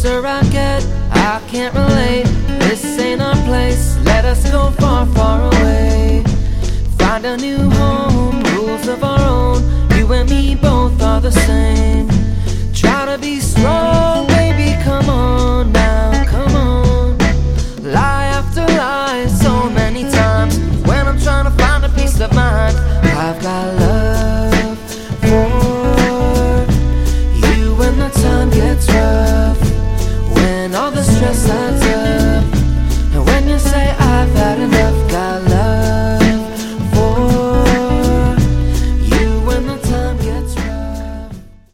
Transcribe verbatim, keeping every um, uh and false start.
closer I get, I can't relate. This ain't our place, let us go far, far away. Find a new home, rules of our own. You and me both are the same. Try to be strong, baby, come on now, come on. Lie after lie, so many times. When I'm trying to find a peace of mind, I've got love for you when the time gets rough. When all the stress I